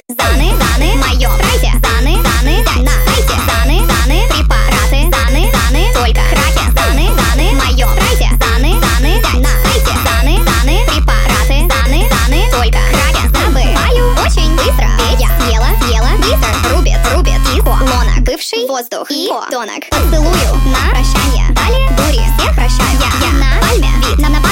Заны, заны, моё прайсе. Заны, заны, на сайте. Заны, заны, препараты. Заны, заны, только кракен. Заны, заны, моё прайсе. Заны, заны, на сайте. Заны, заны, препараты. Заны, заны, только кракен. Забываю очень быстро. Ведь я съела быстро. Рубит и лона. Бывший воздух и тонок. Поцелую на прощание. Далее дури всех прощаю. Я на пальме, вид на